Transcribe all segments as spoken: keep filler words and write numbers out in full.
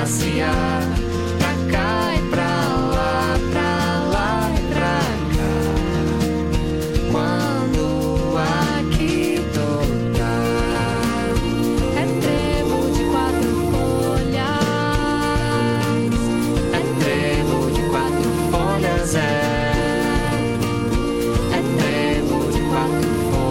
passear pra cá e pra lá, pra lá e pra cá. Quando aqui tocar, é trevo de quatro folhas, é trevo de quatro folhas, é, é trevo de quatro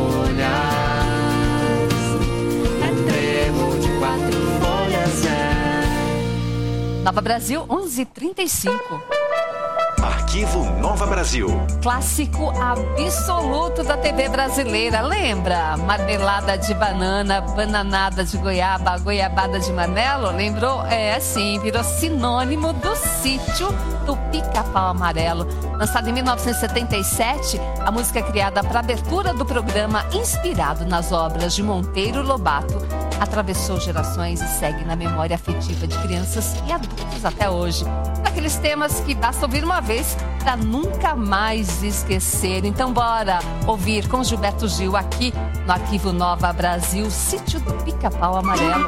folhas, é trevo de quatro folhas, é. Nova Brasil, onze e trinta e cinco. Arquivo Nova Brasil. Clássico absoluto da T V brasileira. Lembra? Marmelada de banana, bananada de goiaba, goiabada de marmelo. Lembrou? É assim, virou sinônimo do sítio do Pica-Pau Amarelo. Lançado em mil novecentos e setenta e sete, a música é criada para abertura do programa, inspirado nas obras de Monteiro Lobato, atravessou gerações e segue na memória afetiva de crianças e adultos até hoje. Aqueles temas que basta ouvir uma vez para nunca mais esquecer. Então bora ouvir com Gilberto Gil aqui no Arquivo Nova Brasil, Sítio do Pica-Pau Amarelo.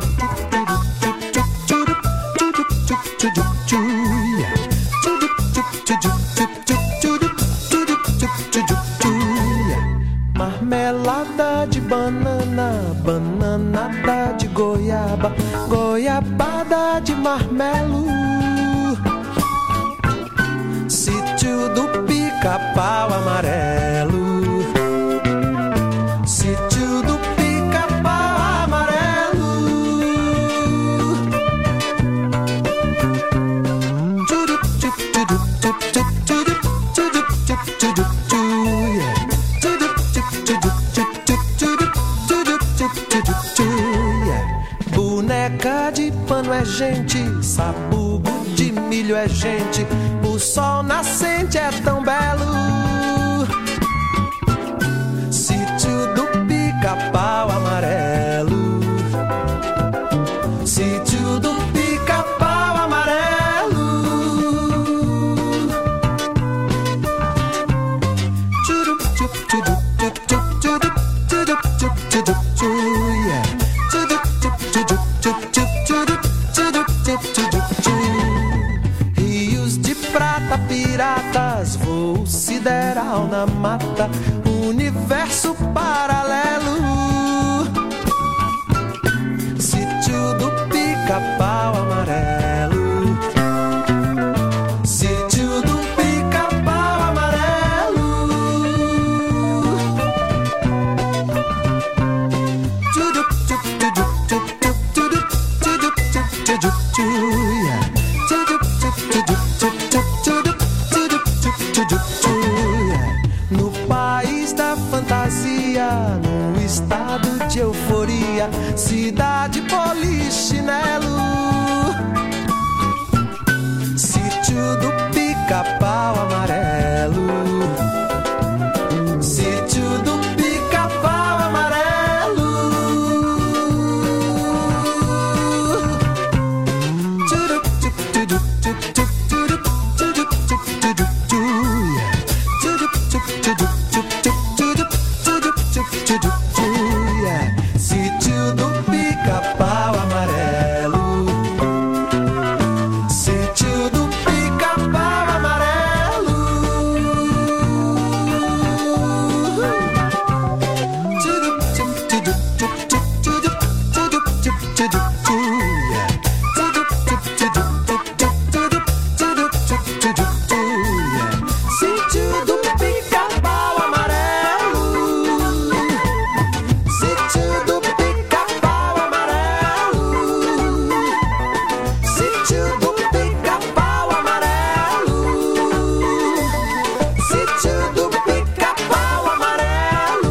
Marmelada de banana, bananada de goiaba, goiabada de marmelo. Sítio do Pica-Pau Amarelo. Sítio do Pica-Pau Amarelo. Boneca de pano é gente, sabugo de milho é gente, o sol nascente é tão belo. Sítio do Pica-Pau Amarelo. Sítio do Pica-Pau Amarelo. Tchurup, tchup, tchurup, tchup, tchup, tchurup, tchurup, tchup, tchurup, tchurup, yeah. Tchurup, tchup, tchurup, tchup, tchup, tchurup, tchurup, tchup, tchurup, tchurup. Rios de prata, piratas, voo sideral na mata, universo paralelo. Sítio do Pica-Pau Amarelo. Sítio do Pica-Pau Amarelo. Tchurup, tchup, tchurup, tchup, tchup, tchurup, tchurup, tchup, tchurup, tchurup, yeah. Tchurup, tchup, tchurup, tchup, tchup, tchurup, tchurup, tchup, tchurup, tchurup, yeah. No país da fantasia, num estado de euforia, cidade polichinelo. Sítio do Pica-Pau Amarelo. Sítio do Pica-Pau Amarelo. Tchurup, tchup, tchurup, tchup, tchup, tchurup, tchurup, tchup, tchurup, tchurup, yeah. Tchurup, tchup, tchurup, tchup, tchup, tchurup, tchurup, tchup, tchurup, tchurup, yeah. Sítio do Pica-Pau Amarelo. Sítio do Pica-Pau Amarelo. Tchurup, tchup, tchurup, tchup, tchup, tchurup, tchurup, tchup, tchurup, tchurup, yeah. Tchurup, tchup, tchurup, tchup, tchup, tchurup, tchurup, tchup, tchurup, tchurup, yeah. Sítio do Pica-Pau Amarelo. Sítio do Pica-Pau Amarelo. Sítio do Pica-Pau Amarelo. Sítio do Pica-Pau Amarelo.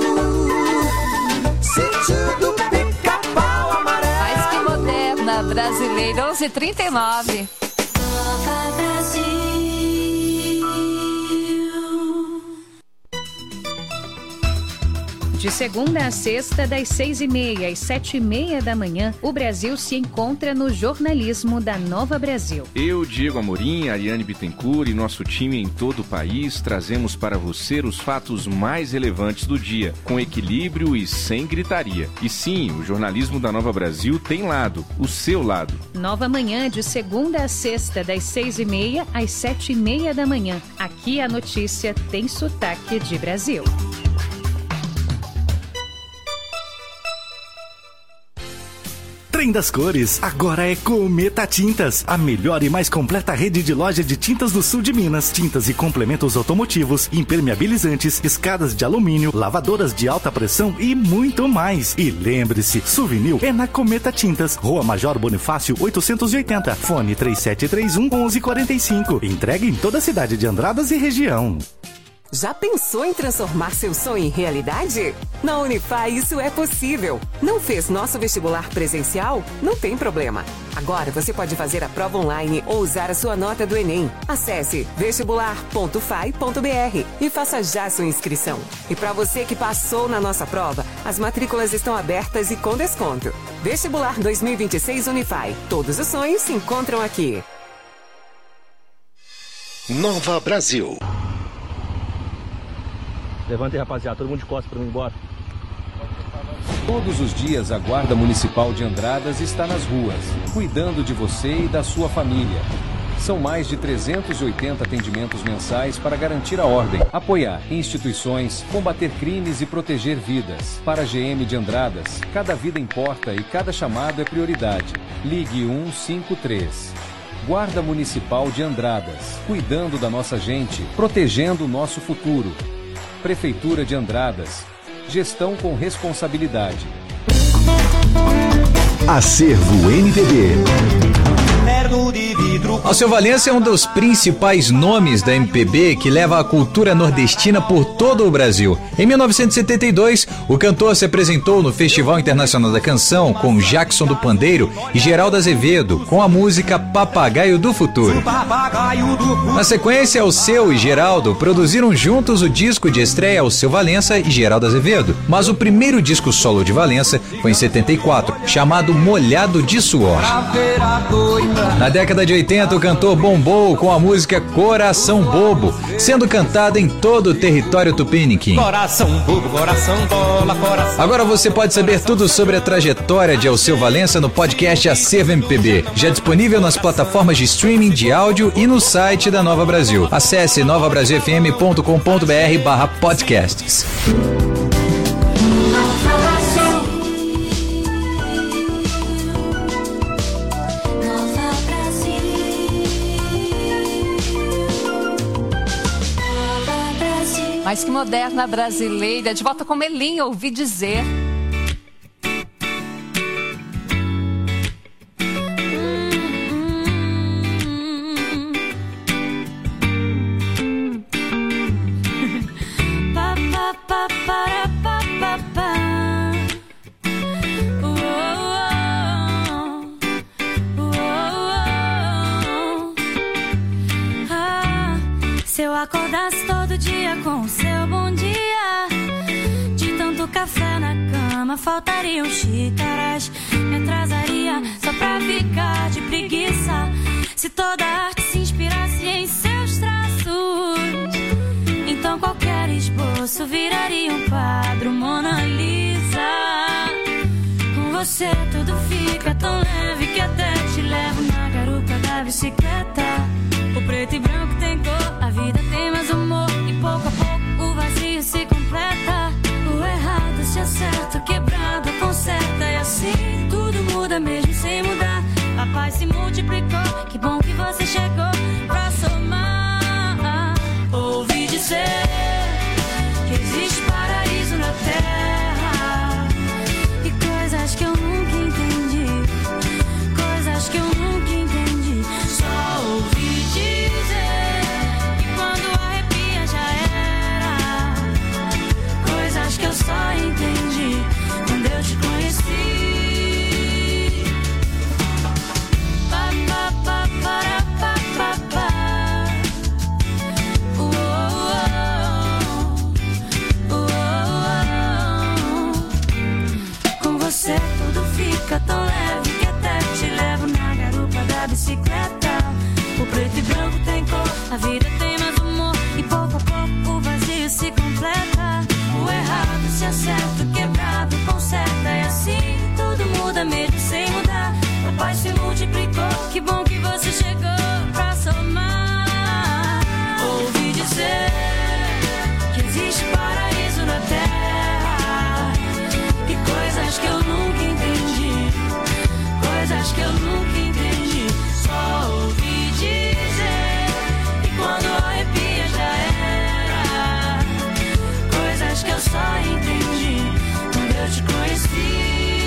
Sítio do Pica-Pau Amarelo. Mais que moderna, brasileira, onze e trinta e nove. Nova Brasil. De segunda a sexta, das seis e meia às sete e meia da manhã, o Brasil se encontra no jornalismo da Nova Brasil. Eu, Diego Amorim, Ariane Bittencourt e nosso time em todo o país trazemos para você os fatos mais relevantes do dia, com equilíbrio e sem gritaria. E sim, o jornalismo da Nova Brasil tem lado, o seu lado. Nova Manhã, de segunda a sexta, das seis e meia às sete e meia da manhã. Aqui a notícia tem sotaque de Brasil. Trem das Cores, agora é Cometa Tintas, a melhor e mais completa rede de loja de tintas do sul de Minas. Tintas e complementos automotivos, impermeabilizantes, escadas de alumínio, lavadoras de alta pressão e muito mais. E lembre-se, souvenir é na Cometa Tintas, Rua Major Bonifácio oitocentos e oitenta, fone três sete três um, um um quatro cinco. Entregue em toda a cidade de Andradas e região. Já pensou em transformar seu sonho em realidade? Na Unify isso é possível. Não fez nosso vestibular presencial? Não tem problema. Agora você pode fazer a prova online ou usar a sua nota do Enem. Acesse vestibular ponto fai ponto br e faça já sua inscrição. E para você que passou na nossa prova, as matrículas estão abertas e com desconto. Vestibular dois mil e vinte e seis Unify. Todos os sonhos se encontram aqui. Nova Brasil. Levanta aí, rapaziada, todo mundo de costas para mim embora. Todos os dias a Guarda Municipal de Andradas está nas ruas, cuidando de você e da sua família. São mais de trezentos e oitenta atendimentos mensais para garantir a ordem, apoiar instituições, combater crimes e proteger vidas. Para a G M de Andradas, cada vida importa e cada chamado é prioridade. Ligue um cinco três. Guarda Municipal de Andradas, cuidando da nossa gente, protegendo o nosso futuro. Prefeitura de Andradas. Gestão com responsabilidade. Acervo M P B. Alceu Valença é um dos principais nomes da M P B que leva a cultura nordestina por todo o Brasil. Em mil novecentos e setenta e dois, o cantor se apresentou no Festival Internacional da Canção com Jackson do Pandeiro e Geraldo Azevedo com a música Papagaio do Futuro. Na sequência, Alceu e Geraldo produziram juntos o disco de estreia Alceu Valença e Geraldo Azevedo. Mas o primeiro disco solo de Valença foi em setenta e quatro, chamado Molhado de Suor. Na década de oitenta, o cantor bombou com a música Coração Bobo, sendo cantada em todo o território tupiniquim. Coração bobo, coração bola, coração... Agora você pode saber tudo sobre a trajetória de Alceu Valença no podcast Acervo M P B, já disponível nas plataformas de streaming de áudio e no site da Nova Brasil. Acesse nova brasil f m ponto com ponto b r barra podcasts. Mais que moderna brasileira, de volta com Melinha, ouvi dizer. Se eu acordasse todo dia com o seu bom dia, de tanto café na cama faltariam xícaras, me atrasaria só pra ficar de preguiça. Se toda arte se inspirasse em seus traços, então qualquer esboço viraria um quadro Mona Lisa. Com você tudo fica tão leve que até te levo na garupa da bicicleta. O preto e branco tem cor, a vida tem mais humor, e pouco a pouco o vazio se completa. O errado se acerta, o quebrado conserta, e assim tudo muda mesmo sem mudar. A paz se multiplicou, que bom que você chegou pra somar. Ouvi dizer que existe paraíso na terra, e coisas que eu nunca entendi, coisas que eu nunca entendi. Só ouvi dizer que quando arrepia já era, coisas que eu só entendi quando eu te conheci. Pa, pa, pa, pa. bicicleta. O preto e branco tem cor, a vida tem mais humor. E pouco a pouco o vazio se completa. O errado se acerta, o quebrado conserta. E assim tudo muda mesmo sem mudar. A paz se multiplicou, que bom que você chegou pra somar. Ouvi dizer que existe paraíso na terra. E coisas que eu nunca entendi, coisas que eu nunca entendi. Só ouvi dizer que quando arrepia já era. Coisas que eu só entendi quando eu te conheci.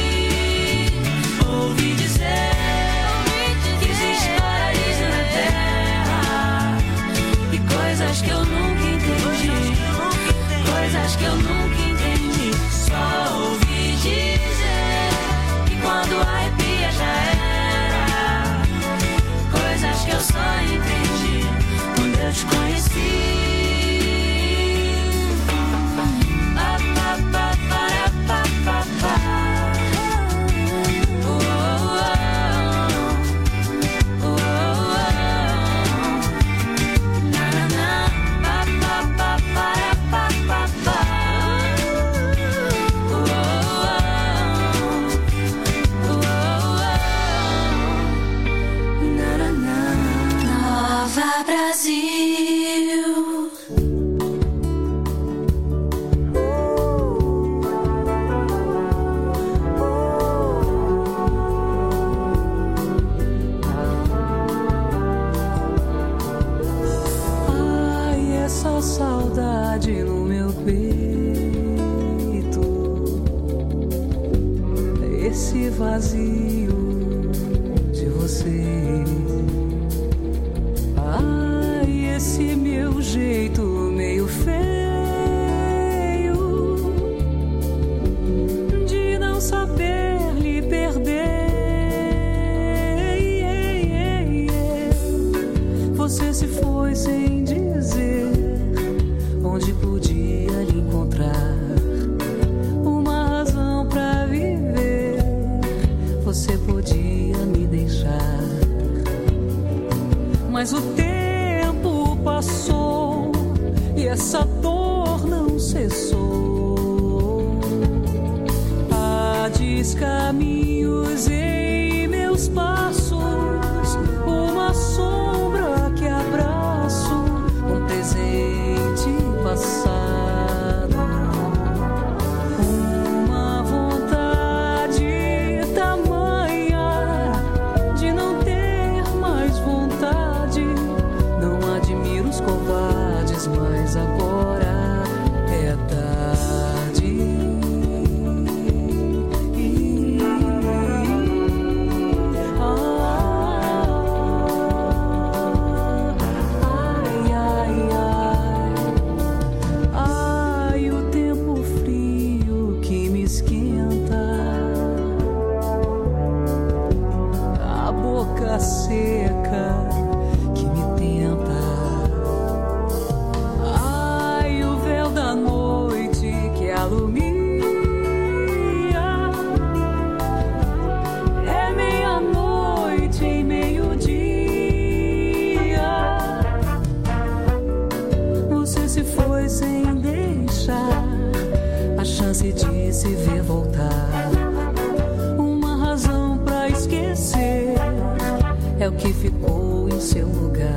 Ouvi dizer que existe paraíso na terra. E coisas que eu nunca entendi, coisas que eu nunca entendi. Só ouvi dizer que quando arrepia já era. Coisas que eu só entendi quando eu te conheci. Pa, pa, pa, para, pa, pa, pa. Oh, oh, oh. Oh, oh. Na, na, na. Pa, pa, pa, para, pa, pa, pa. Oh, oh, oh. Oh, oh. Na, na, na. Nova Brasil. Ai, essa saudade no meu peito, esse vazio de você. Ai, esse meu jeito meio feio de não saber lhe perder. Você se foi sem dizer onde podia lhe encontrar uma razão pra viver. Você podia me deixar, mas o tempo passou e essa dor não cessou. Há descaminhos em meus passos, uma sombra que abraço, um presente passado, uma vontade tamanha de não ter mais vontade. Não admiro os covardes, mas agora é tarde. Ai, ai, ai. Ai, o tempo frio que me esquenta, a boca seca que me tenta. Ai, o véu da noite que alumia. É meia-noite e meio-dia. Você se foi sem deixar a chance de se ver voltar. Uma razão pra esquecer é o que ficou em seu lugar.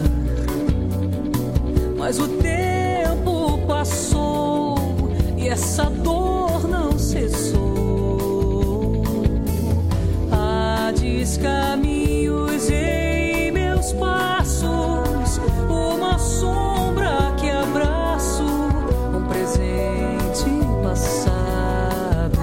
Mas o tempo passou e essa dor não cessou. Há descaminhos em meus passos, uma sombra que abraço, um presente passado,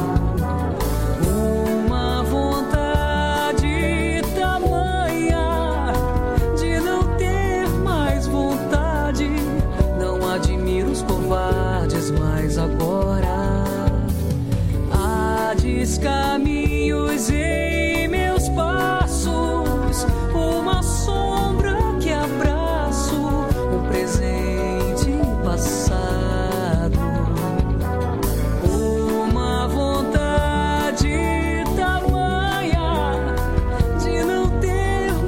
uma vontade tamanha de não ter mais vontade. Não admiro os covardes, mas agora há descaminhos em meus passos, uma sombra que abraço, um presente passado, uma vontade tamanha de não ter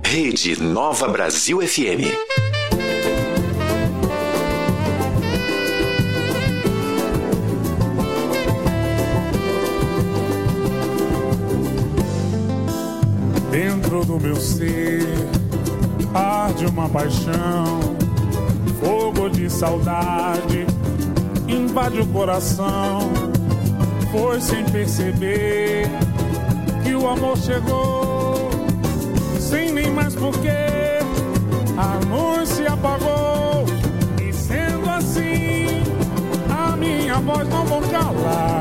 Rede Nova Brasil F M. Dentro do meu ser arde uma paixão, fogo de saudade invade o coração. Foi sem perceber que o amor chegou, sem nem mais porquê, a luz se apagou. E sendo assim, a minha voz não vou calar.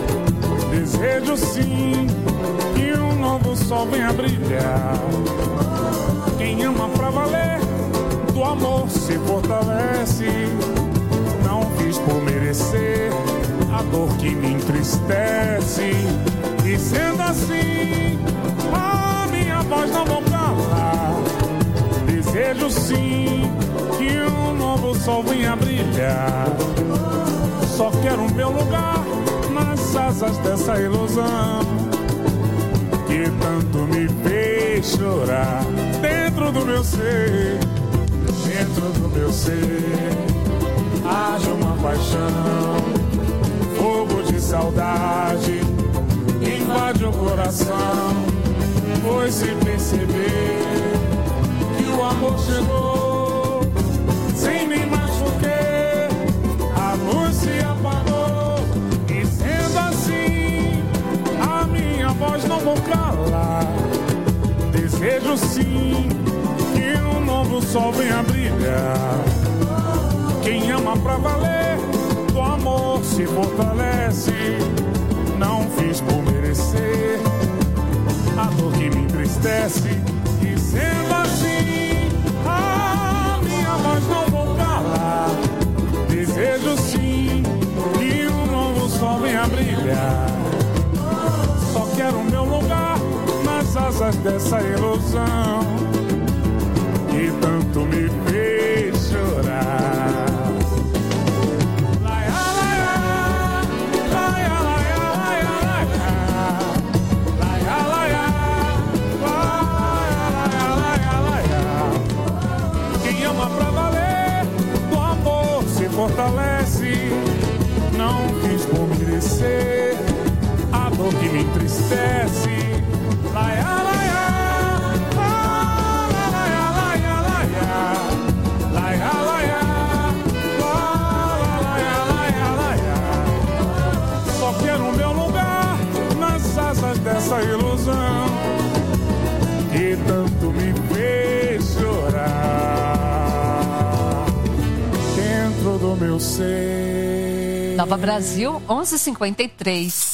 Desejo sim que um novo sol venha brilhar. Quem ama pra valer, do amor se fortalece. Não fiz por merecer a dor que me entristece. E sendo assim, a minha voz não vou calar. Desejo sim que um novo sol venha brilhar. Só quero o meu lugar nas asas dessa ilusão que tanto me fez chorar. Dentro do meu ser, dentro do meu ser haja uma paixão, fogo de saudade invade o coração. Foi sem perceber que o amor chegou, sem nem mais porquê, a luz se apagou. E sendo assim, a minha voz não vou calar. Desejo sim que um novo sol venha brilhar. Quem ama pra valer, do amor se fortalece. Não fiz por merecer a dor que me entristece. E sendo assim, a minha voz não vou calar. Desejo sim que um novo sol venha brilhar. Só quero o meu lugar nas asas dessa ilusão que tanto me fez chorar. Quem ama pra valer, do amor se fortalece. Não quis por merecer a dor que me entristece. Laia, laia, laia, laia, laia, laia, laia, laia, laia. Só quero o meu lugar nas asas dessa ilusão que tanto me fez chorar. Dentro do meu ser. Nova Brasil, onze e cinquenta e três.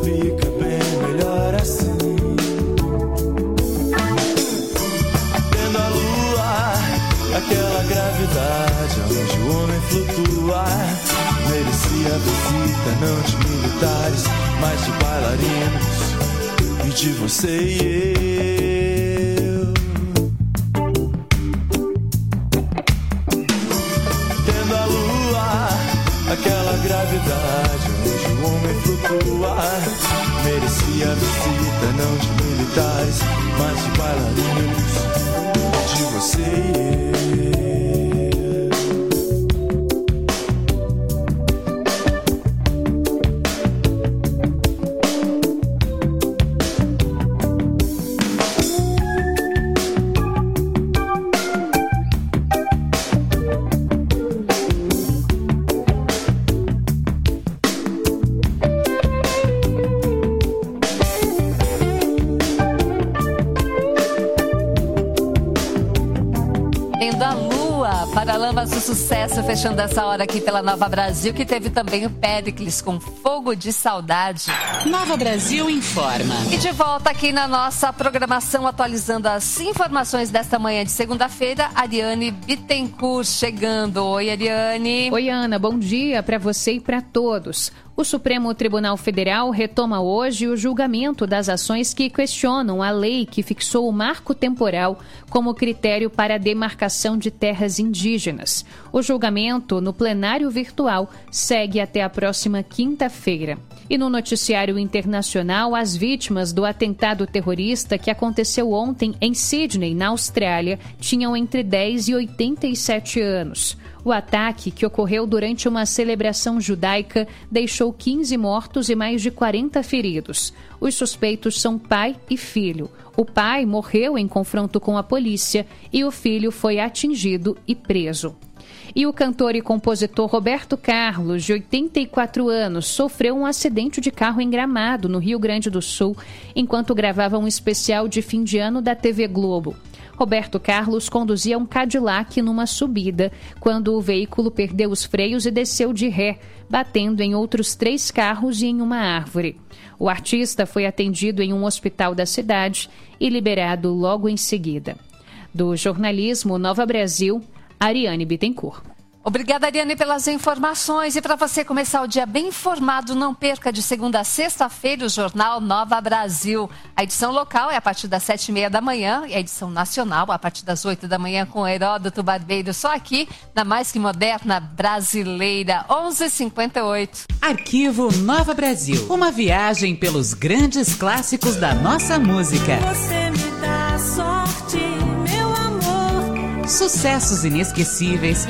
fica bem melhor assim. Tendo a lua, aquela gravidade onde o homem flutua, merecia a visita não de militares, mas de bailarinos e de você e eu. Tendo a lua, aquela gravidade onde o homem flutua, merecia a visita não de militares, mas de bailarinos e de você e eu. Paralamas do Sucesso, fechando essa hora aqui pela Nova Brasil, que teve também o Péricles com Fogo de Saudade. Nova Brasil informa. E de volta aqui na nossa programação, atualizando as informações desta manhã de segunda-feira, Ariane Bittencourt chegando. Oi, Ariane. Oi, Ana. Bom dia para você e para todos. O Supremo Tribunal Federal retoma hoje o julgamento das ações que questionam a lei que fixou o marco temporal como critério para a demarcação de terras indígenas. O julgamento no plenário virtual segue até a próxima quinta-feira. E no noticiário internacional, as vítimas do atentado terrorista que aconteceu ontem em Sydney, na Austrália, tinham entre dez e oitenta e sete anos. O ataque, que ocorreu durante uma celebração judaica, deixou quinze mortos e mais de quarenta feridos. Os suspeitos são pai e filho. O pai morreu em confronto com a polícia e o filho foi atingido e preso. E o cantor e compositor Roberto Carlos, de oitenta e quatro anos, sofreu um acidente de carro em Gramado, no Rio Grande do Sul, enquanto gravava um especial de fim de ano da T V Globo. Roberto Carlos conduzia um Cadillac numa subida, quando o veículo perdeu os freios e desceu de ré, batendo em outros três carros e em uma árvore. O artista foi atendido em um hospital da cidade e liberado logo em seguida. Do jornalismo Nova Brasil, Ariane Bittencourt. Obrigada, Ariane, pelas informações. E para você começar o dia bem informado, não perca de segunda a sexta-feira o Jornal Nova Brasil. A edição local é a partir das sete e meia da manhã e a edição nacional a partir das oito da manhã com Heródoto Barbeiro, só aqui na Mais Que Moderna Brasileira, onze e cinquenta e oito. Arquivo Nova Brasil, uma viagem pelos grandes clássicos da nossa música. Você me dá sorte, meu amor. Sucessos inesquecíveis.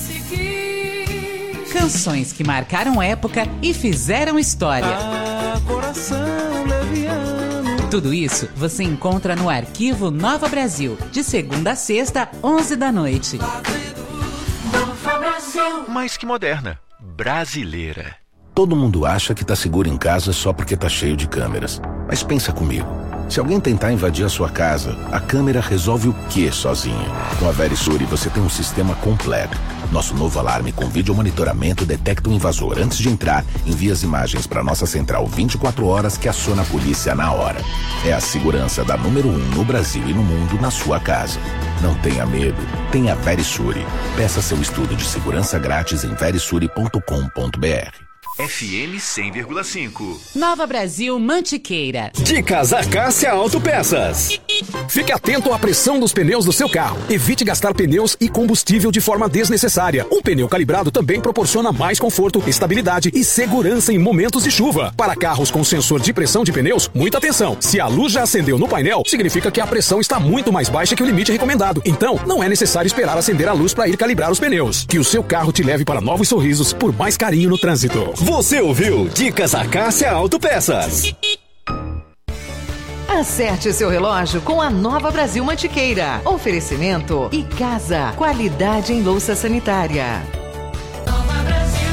Canções que marcaram época e fizeram história. Ah, coração leviano. Tudo isso você encontra no Arquivo Nova Brasil, de segunda a sexta, onze da noite. Nova Brasil. Mais que moderna, brasileira. Todo mundo acha que tá seguro em casa só porque tá cheio de câmeras. Mas pensa comigo. Se alguém tentar invadir a sua casa, a câmera resolve o quê sozinha? Com a Verisure você tem um sistema completo. Nosso novo alarme com vídeo monitoramento detecta o invasor antes de entrar, envia as imagens para nossa central vinte e quatro horas que aciona a polícia na hora. É a segurança da número um no Brasil e no mundo na sua casa. Não tenha medo, tenha Verisure. Peça seu estudo de segurança grátis em verisure ponto com ponto b r. F M cem vírgula cinco. Nova Brasil Mantiqueira. Dicas Acácia Autopeças. Fique atento à pressão dos pneus do seu carro. Evite gastar pneus e combustível de forma desnecessária. Um pneu calibrado também proporciona mais conforto, estabilidade e segurança em momentos de chuva. Para carros com sensor de pressão de pneus, muita atenção. Se a luz já acendeu no painel, significa que a pressão está muito mais baixa que o limite recomendado. Então, não é necessário esperar acender a luz para ir calibrar os pneus. Que o seu carro te leve para novos sorrisos por mais carinho no trânsito. Você ouviu Dicas Acácia Autopeças. Acerte seu relógio com a Nova Brasil Mantiqueira. Oferecimento e casa. Qualidade em louça sanitária. Nova Brasil.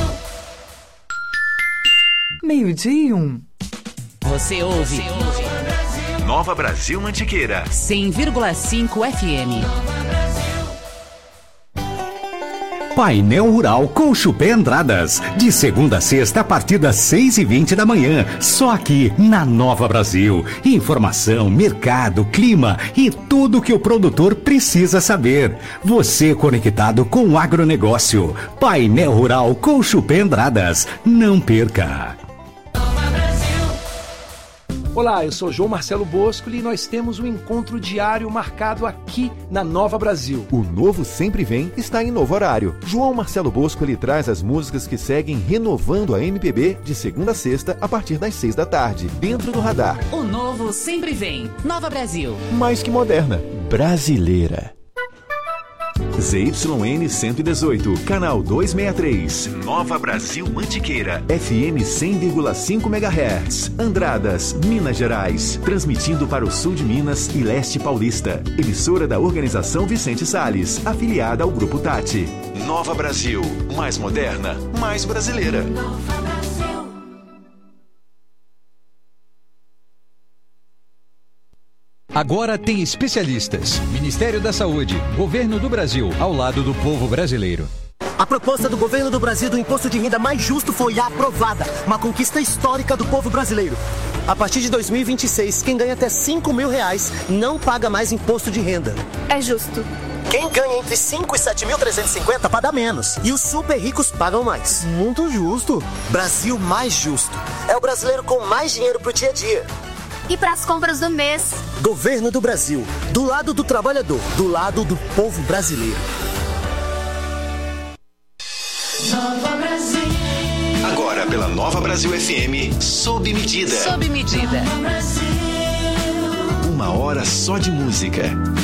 Meio-dia e um. Você ouve Nova Brasil Mantiqueira. cem vírgula cinco F M. Painel Rural com Chupé Andradas. De segunda a sexta, a partir das seis e vinte da manhã. Só aqui, na Nova Brasil. Informação, mercado, clima e tudo que o produtor precisa saber. Você conectado com o agronegócio. Painel Rural com Chupé Andradas. Não perca. Olá, eu sou João Marcelo Bosco e nós temos um encontro diário marcado aqui na Nova Brasil. O Novo Sempre Vem está em novo horário. João Marcelo Bosco lhe traz as músicas que seguem renovando a M P B de segunda a sexta a partir das seis da tarde, dentro do radar. O Novo Sempre Vem. Nova Brasil. Mais que moderna, brasileira. Z Y N cento e dezoito, canal duzentos e sessenta e três, Nova Brasil Mantiqueira, F M cem vírgula cinco megahertz, Andradas, Minas Gerais, transmitindo para o sul de Minas e leste paulista. Emissora da Organização Vicente Salles, afiliada ao Grupo Tati. Nova Brasil, mais moderna, mais brasileira. Nova Brasil. Agora tem especialistas. Ministério da Saúde, Governo do Brasil, ao lado do povo brasileiro. A proposta do governo do Brasil do imposto de renda mais justo foi aprovada. Uma conquista histórica do povo brasileiro. A partir de dois mil e vinte e seis, quem ganha até cinco mil reais não paga mais imposto de renda. É justo. Quem ganha entre cinco e sete mil trezentos e cinquenta paga menos. E os super ricos pagam mais. Muito justo. Brasil mais justo. É o brasileiro com mais dinheiro pro dia a dia. E para as compras do mês? Governo do Brasil. Do lado do trabalhador. Do lado do povo brasileiro. Nova Brasil. Agora pela Nova Brasil F M, sob medida. Sob medida. Uma hora só de música.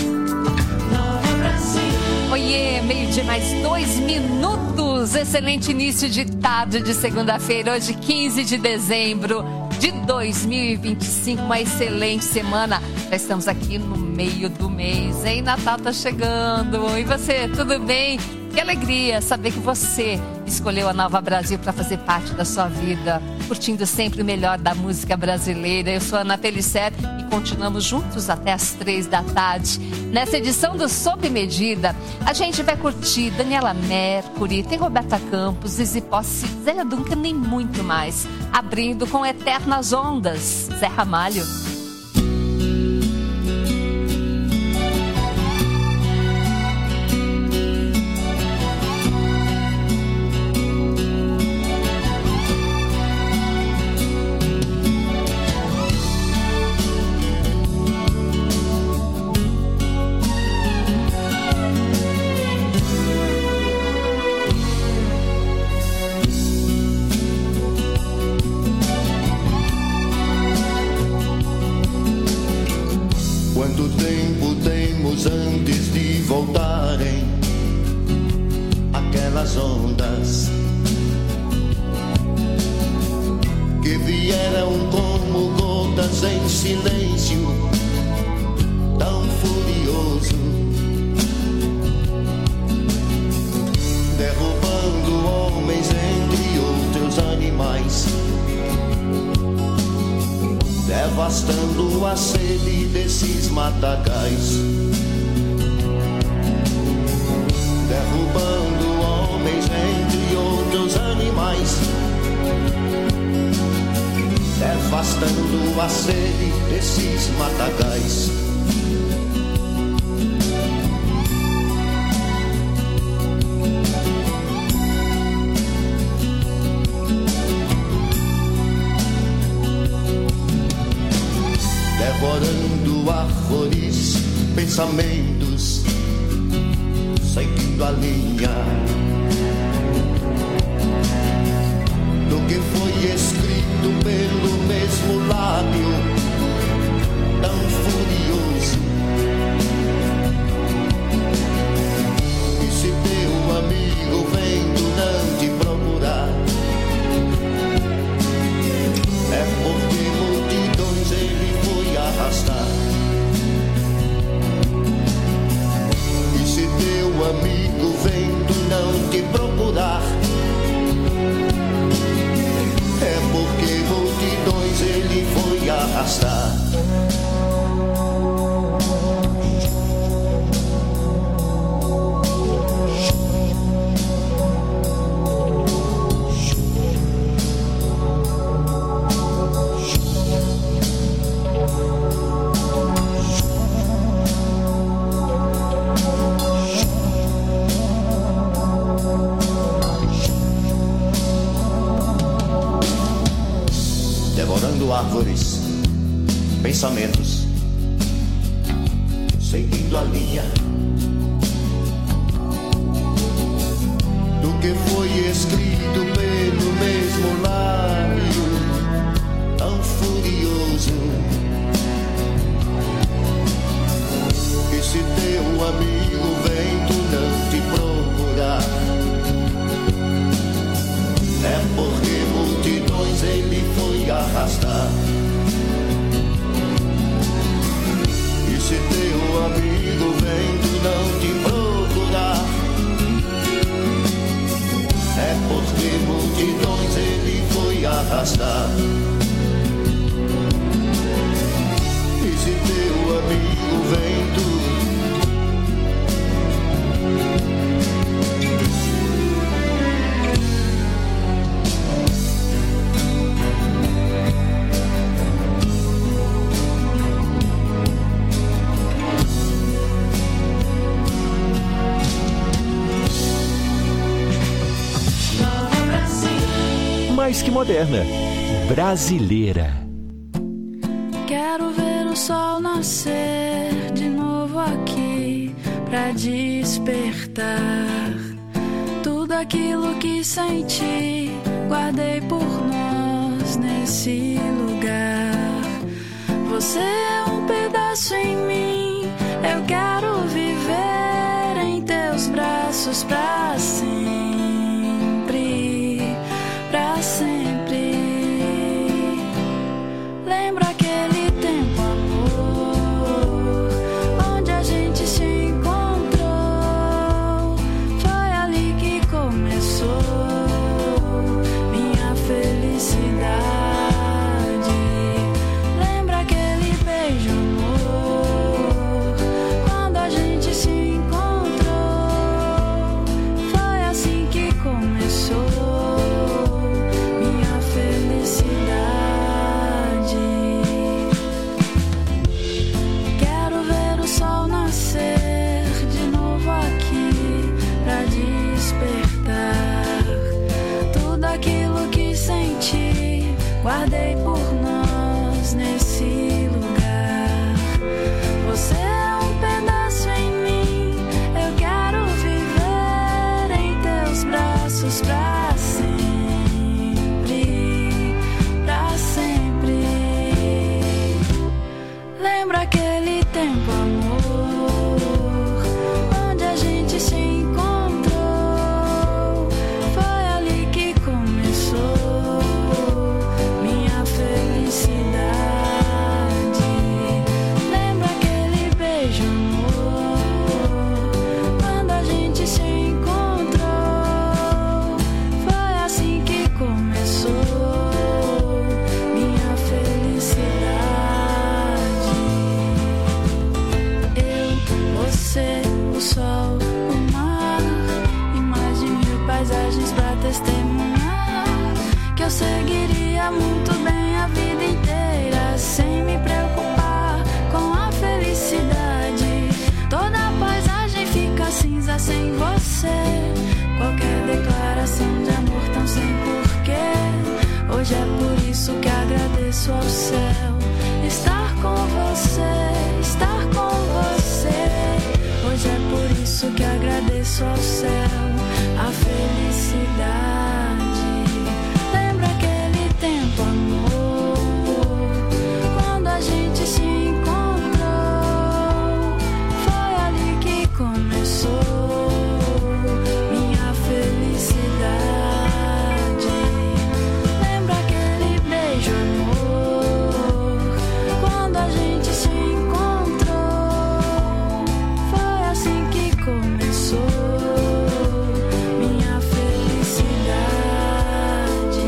Oiê, meio-dia mais dois minutos. Excelente início de tarde de segunda-feira, hoje quinze de dezembro de dois mil e vinte e cinco. Uma excelente semana. Já estamos aqui no meio do mês, hein? Natal tá chegando. E você, tudo bem? Que alegria saber que você escolheu a Nova Brasil para fazer parte da sua vida, curtindo sempre o melhor da música brasileira. Eu sou a Ana Pellicer e continuamos juntos até as três da tarde. Nessa edição do Sob Medida, a gente vai curtir Daniela Mercury, tem Roberta Campos, Zizi Posse, Zélia Duncan e muito mais. Abrindo com Eternas Ondas, Zé Ramalho. Quanto tempo temos antes de voltarem aquelas ondas que vieram como gotas em silêncio tão furioso, derrubando homens entre outros animais, devastando a sede desses matagais, derrubando homens entre outros animais, devastando a sede desses matagais. Devorando árvores, pensamentos, seguindo a linha do que foi escrito pelo mesmo lábio tão furioso. E se teu amigo vem não te procurar, é porque multidões ele foi arrastar. E se teu amigo vendo não te procurar, é porque multidões ele foi arrastar. pensamentos, seguindo a linha do que foi escrito pelo mesmo lábio, tão furioso. E se teu amigo vento não te procurar, é porque multidões ele foi arrastar. E se teu amigo vento não te procurar, é porque multidões ele foi arrastar. E se teu amigo vento mais que moderna, brasileira. Quero ver o sol nascer de novo aqui pra despertar tudo aquilo que senti, guardei por nós nesse lugar. Você é um pedaço em mim, eu quero viver em teus braços pra sempre, pra sempre. Lembra aquele tempo, amor, onde a gente se encontrou? Foi ali que começou minha felicidade. Lembra aquele beijo, amor, quando a gente se encontrou? Foi assim que começou minha felicidade. Quero ver o sol nascer de novo aqui pra despertar tudo aquilo que senti, guardei por nós nesse lugar. Você é um pedaço em mim, eu quero viver em teus braços pra sempre, pra sempre. Lembra aquele tempo, amor, onde a gente se encontrou? Foi ali que começou minha felicidade. Lembra aquele beijo, amor, quando a gente se encontrou? Foi assim que começou minha felicidade. Eu, você, o sol, o mar e mais de mil paisagens pra testemunhar que eu seguiria muito bem a vida inteira sem me preocupar com a felicidade. Toda a paisagem fica cinza sem você, qualquer declaração de amor tão sem porquê. Hoje é por isso que agradeço ao céu estar com você, estar com você. Hoje é por isso que agradeço ao céu a felicidade. Lembra aquele tempo, amor, quando a gente se encontrou? Foi ali que começou minha felicidade. Lembra aquele beijo, amor, quando a gente se encontrou? Foi assim que começou minha felicidade.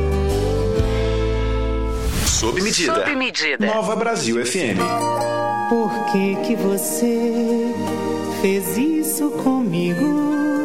Sob medida. Sob medida. Nova Brasil F M. Por que que você fez isso comigo?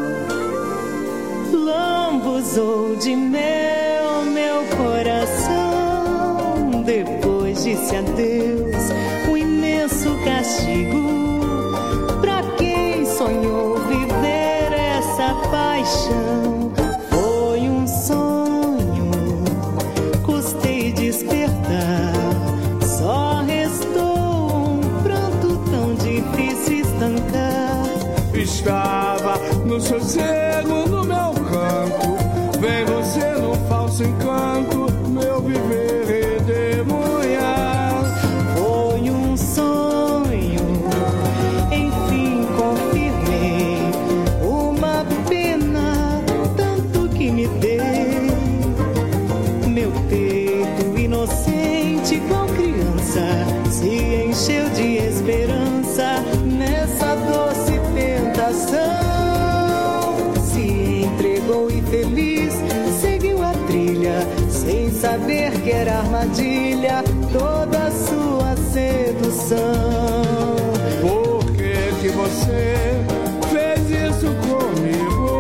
Lambuzou de mel meu coração. Depois disse adeus, um imenso castigo. Pra quem sonhou viver essa paixão, foi um sonho, custei despertar. Só restou um pranto tão difícil estancar. Estava no sossego, no meu canto. Vem você no falso encanto, meu viver redemoinhar. Foi um sonho, enfim confirmei. Uma pena, tanto que me dei. Meu peito inocente, igual criança, se encheu de esperança nessa doce tentação. Se entregou e feliz seguiu a trilha, sem saber que era armadilha toda a sua sedução. Por que que você fez isso comigo?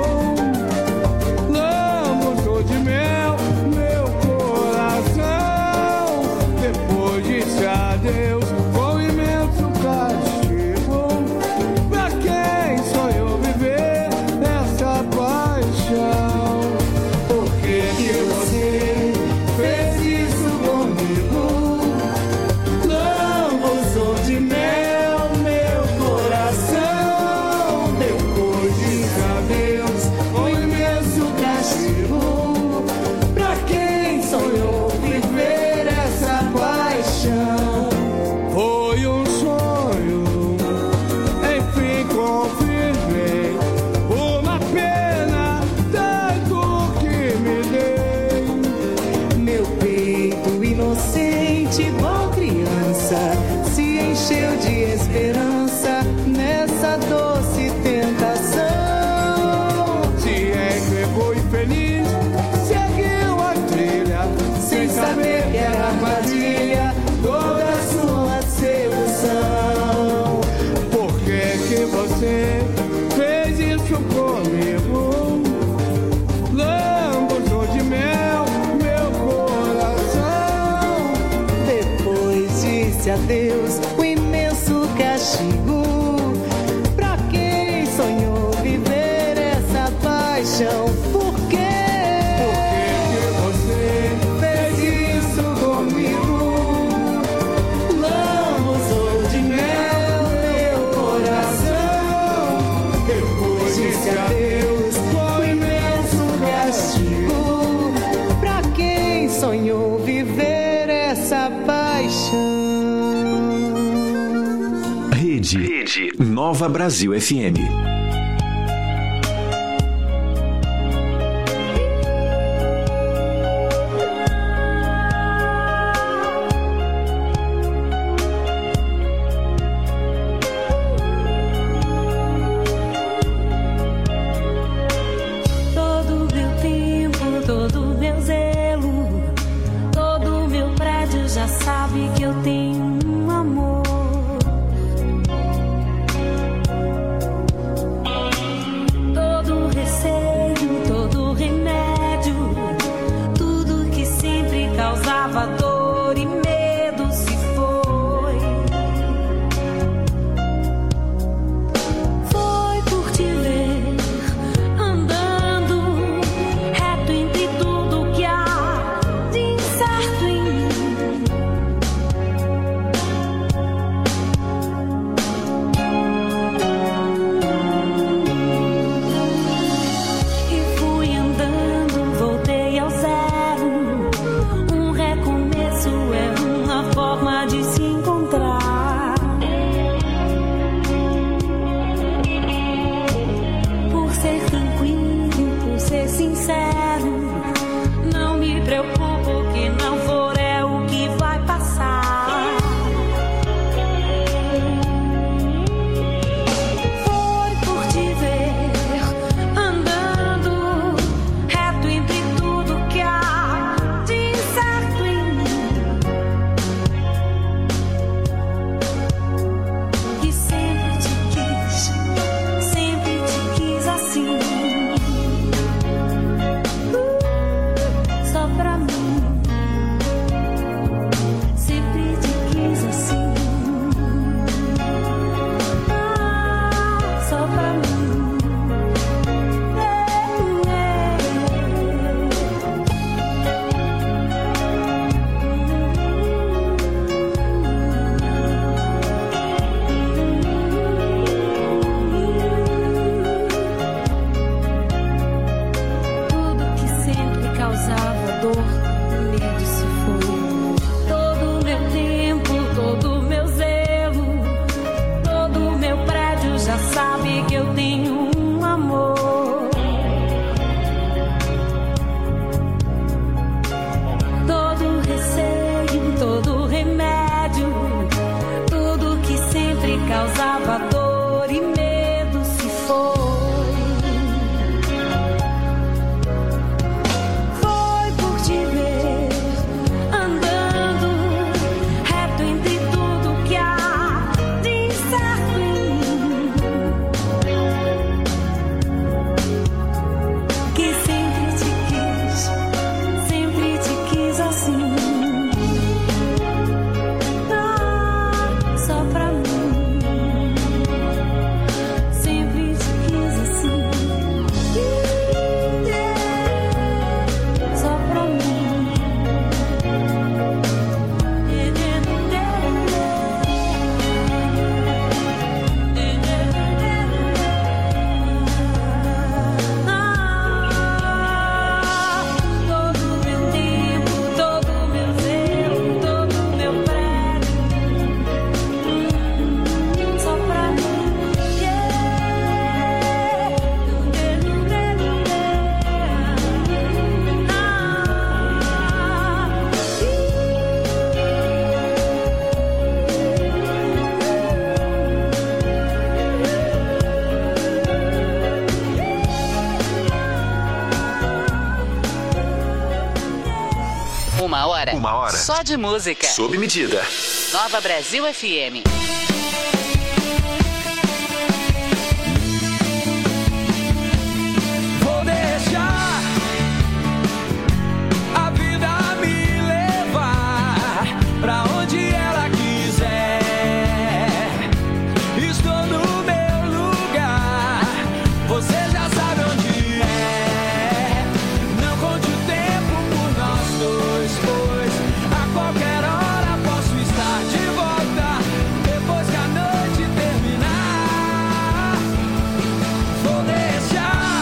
Lambuzou de mel meu coração. Depois disse adeus com imenso castigo. Pra quem sonhou viver essa paixão? Por que que você fez isso comigo? Lambuzou de mel meu coração. Depois disse adeus com imenso castigo. Pra quem sonhou viver essa paixão, foi um sonho, enfim confirmei. Uma pena, tanto que me dei. Meu peito inocente, igual criança, se encheu de esperança nessa doce tentação. Se entregou e feliz seguiu a trilha, Sem saber que era armadilha toda a sua sedução. Por que que você fez isso comigo? Lambuzou de mel meu coração. Depois disse adeus, o imenso castigo. Pra quem sonhou viver essa paixão, por quê? Por que que você fez isso comigo? Lambuzou de mel meu coração. Depois Disse adeus, o imenso castigo. Pra quem sonhou viver essa paixão. Rede, Rede Nova Brasil F M. Todo meu tempo, todo meu zelo, todo meu prédio já sabe que eu tenho um amor. sei que eu tenho um amor. Todo receio, todo remédio, tudo que sempre causava dor e medo se foi. Foi por te ver andando reto entre tudo que há de incerto em mim, que sempre te quis, sempre te quis assim. Ah, só pra mim, sempre te quis assim. Só pra mim. Todo meu tempo, todo meu zelo, todo meu prego, só pra mim. Uma hora. Uma hora. Só de música. Sob medida. Nova Brasil F M. Vou deixar a vida me levar pra onde ela quiser. Estou no meu lugar, você já sabe onde é. Não conte o tempo por nós dois, pois a qualquer hora posso estar de volta depois que a noite terminar. Vou deixar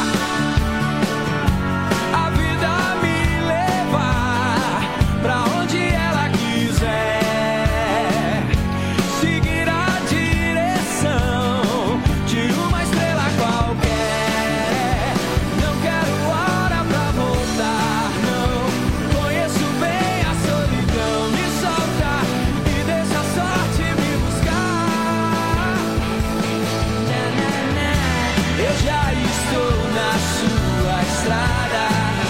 a vida me levar pra onde ela quiser, seguir a direção de uma estrela qualquer. Não quero hora pra voltar, não. Conheço bem a solidão. Me solta e deixa a sorte me buscar. Na, na, na. Eu já estou na sua estrada,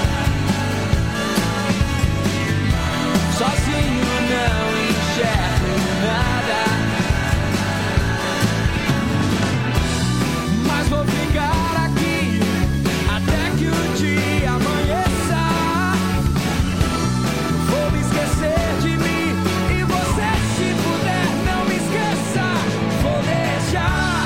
sozinho não enxergo nada, mas vou ficar aqui até que o dia amanheça. Vou me esquecer de mim e você, se puder, não me esqueça. Vou deixar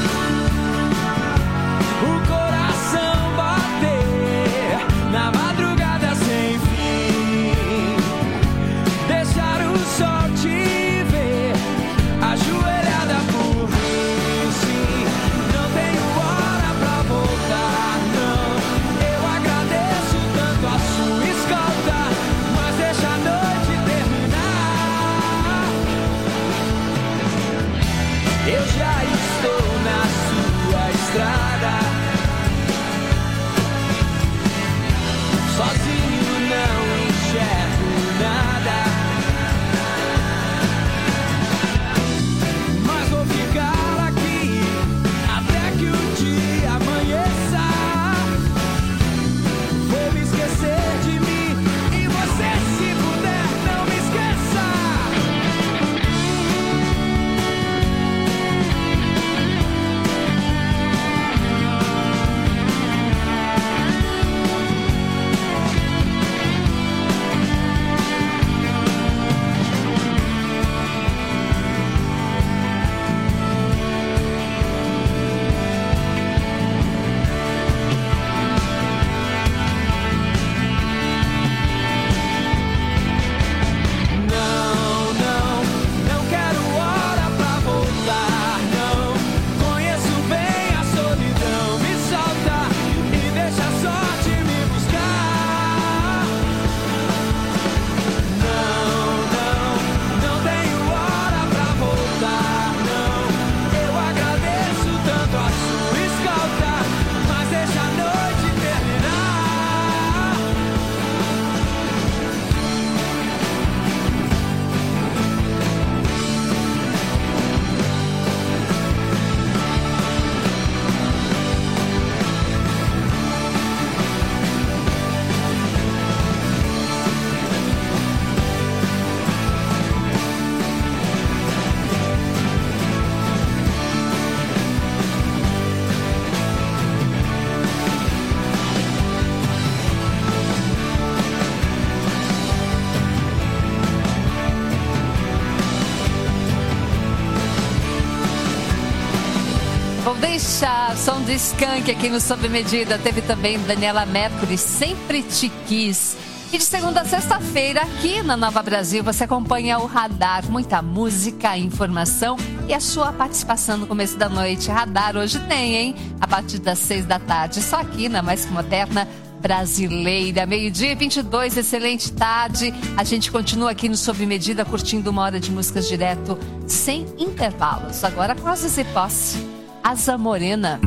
o coração bater na madrugada sem fim, deixar o sol te ver ajoelhada por mim. Sim, não tenho hora pra voltar, não. Eu agradeço tanto a sua escolta, mas deixa a noite terminar. Eu já estou na sua estrada, sozinho não enxergo nada, mas vou ficar aqui até que o dia amanheça. Vou me esquecer de mim e você, se puder, não me esqueça. Vou deixar som de Skank aqui no Sob Medida. Teve também Daniela Mercury, Sempre Te Quis. E de segunda a sexta-feira, aqui na Nova Brasil, você acompanha o Radar. Muita música, informação e a sua participação no começo da noite. Radar hoje tem, hein? A partir das seis da tarde, só aqui na mais moderna brasileira. Meio-dia, vinte e dois, excelente tarde. A gente continua aqui no Sob Medida, curtindo uma hora de músicas direto, sem intervalos. Agora com a Zezé Posse, Asa Morena.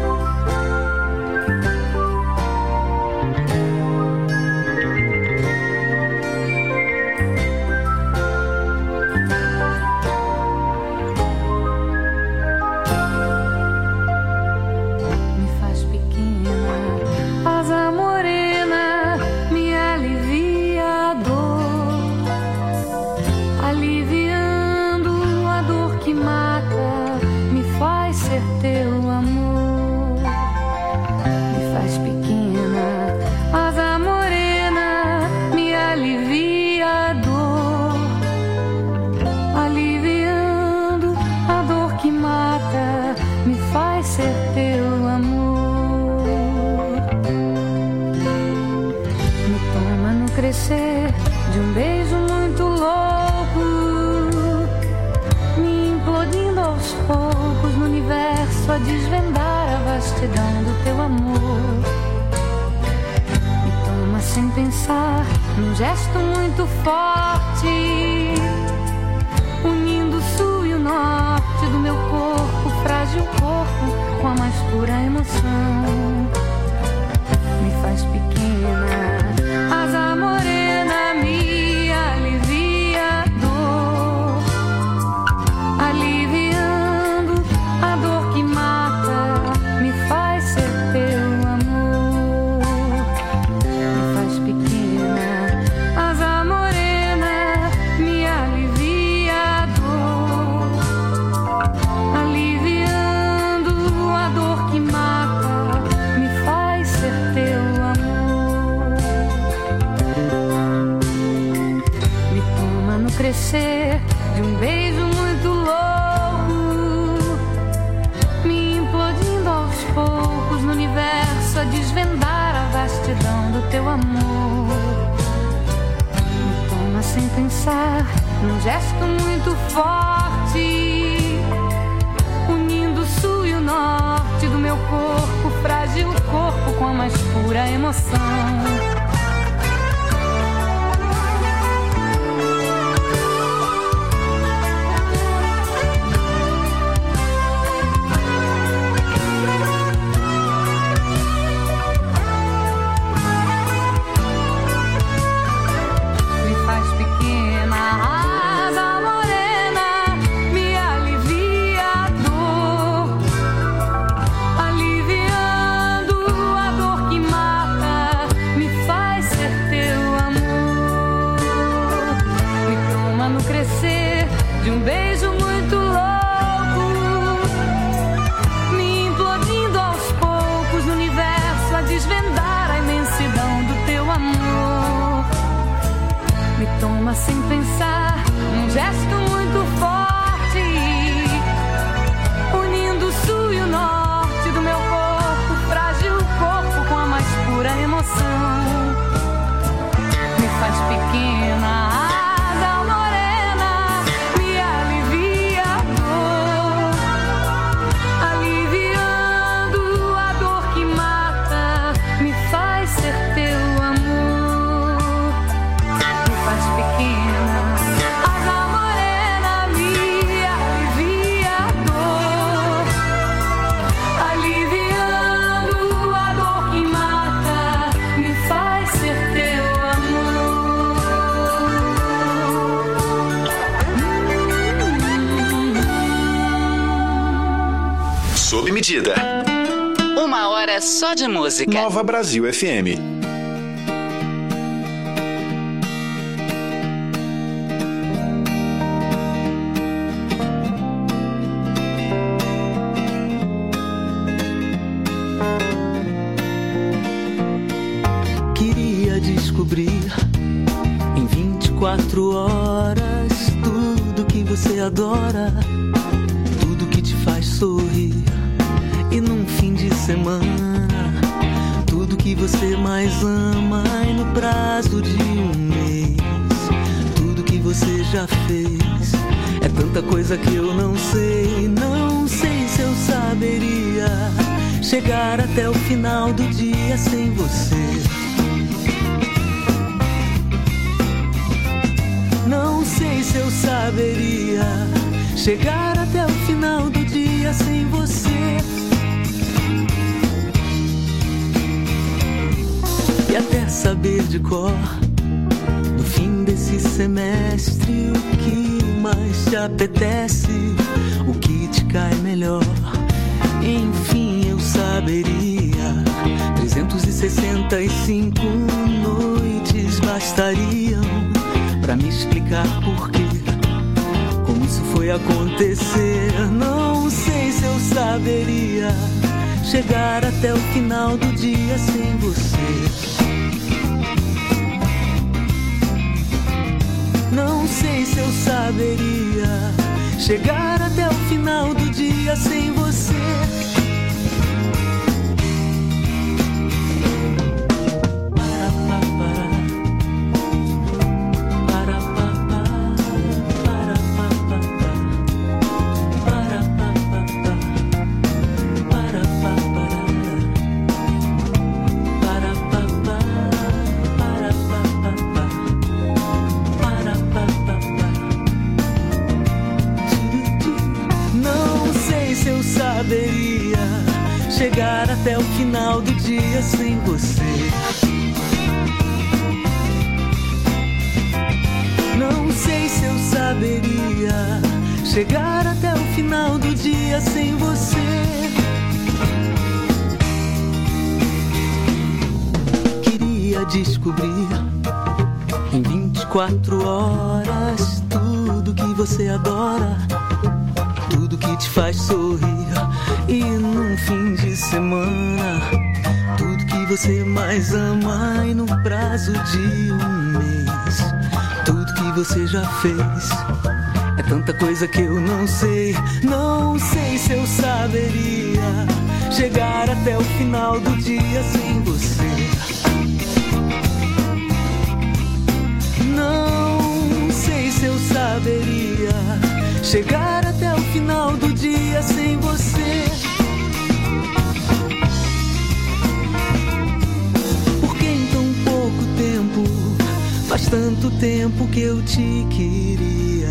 De um beijo muito louco, me implodindo aos poucos no universo a desvendar a vastidão do teu amor. Me toma sem pensar, num gesto muito forte, unindo o sul e o norte do meu corpo, frágil corpo, com a mais pura emoção. Me faz pequena, asa morena, me alivia a dor, aliviando a dor que mata, me faz ser teu amor. Me faz pequena, asa morena, me alivia a dor, aliviando a dor que mata, me faz ser teu amor. Crescer de um beijo muito louco, me implodindo aos poucos no universo a desvendar a vastidão do teu amor. Me toma sem pensar, num gesto muito forte, unindo o sul e o norte do meu corpo, frágil corpo, com a mais pura emoção. Sem pensar, num gesto muito forte, unindo o sul e o norte do meu corpo, frágil corpo, com a mais pura emoção. Me faz pequena, asa morena, me alivia a dor, aliviando a dor que mata, me faz ser teu amor. Sob Medida. Uma hora só de música. Nova Brasil F M. Queria descobrir em vinte e quatro horas tudo que você adora, tudo que te faz sorrir. semana. Tudo que você mais ama e no prazo de um mês. Tudo que você já fez é tanta coisa que eu não sei. Não sei se eu saberia chegar até o final do dia sem você. Não sei se eu saberia chegar até o final do dia sem você. E até saber de cor, no fim desse semestre, o que mais te apetece, o que te cai melhor. Enfim, eu saberia. trezentas e sessenta e cinco noites bastariam pra me explicar por quê, como isso foi acontecer. Não sei se eu saberia chegar até o final do dia sem você. Não sei se eu saberia chegar até o final do dia sem você. Chegar até o final do dia sem você. Não sei se eu saberia chegar até o final do dia sem você. Queria descobrir em vinte e quatro horas tudo que você adora, tudo que te faz sorrir. E num fim de semana, tudo que você mais ama. E no prazo de um mês, tudo que você já fez é tanta coisa que eu não sei. Não sei se eu saberia chegar até o final do dia sem você. Não sei se eu saberia chegar até o final do dia sem você. Porque em tão pouco tempo, faz tanto tempo que eu te queria.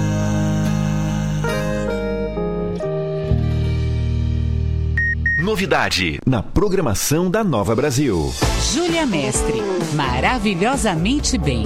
Novidade na programação da Nova Brasil. Júlia Mestre, maravilhosamente bem.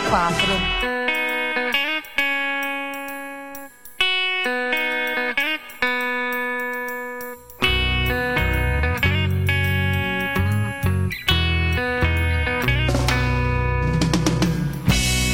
quatro.